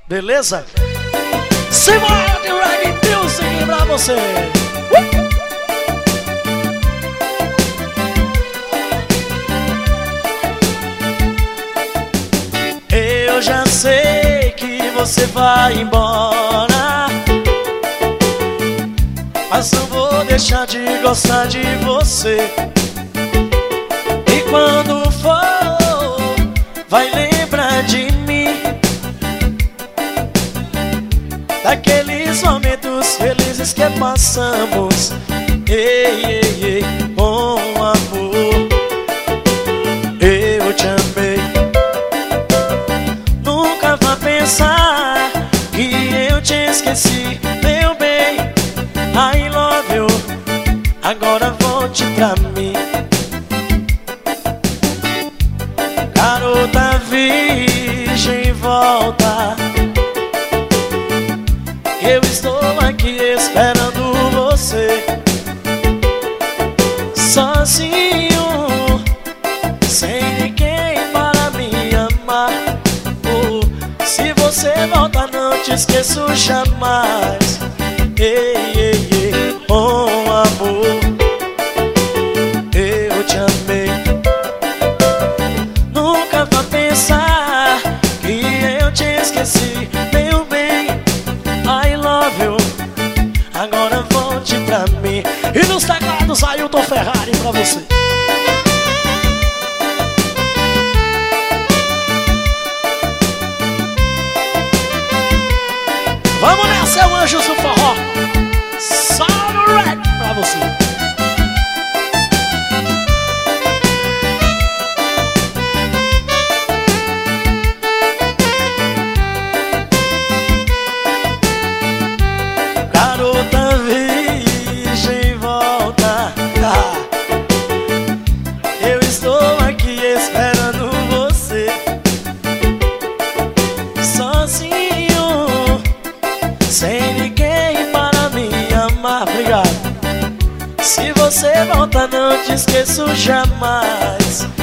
Beleza? Simbora de reggae music pra você. Eu já sei que você vai embora, mas não vou deixar de gostar de você. E quando for, vai lembrar de mim, daqueles momentos felizes que passamos. Ei, ei, ei, bom amor, eu te amei. Nunca vá pensar que eu te esqueci, meu bem. I love you, agora volte pra mim. Garota virgem, volta. Eu estou aqui esperando você, sozinho, sem ninguém para me amar. Oh, se você voltar não te esqueço jamais. Ei, ei, ei, oh amor, eu te amei. Nunca vá pensar que eu te esqueci, meu bem. I love you, agora volte pra mim. E nos teclados, Ailton Ferrari pra você. Vamos nessa, é o Anjos do Forró. Sound Red pra você. Garota virgem, volta. Eu estou aqui esperando você, sozinho, sem ninguém para me amar. Obrigado. Se você voltar não te esqueço jamais.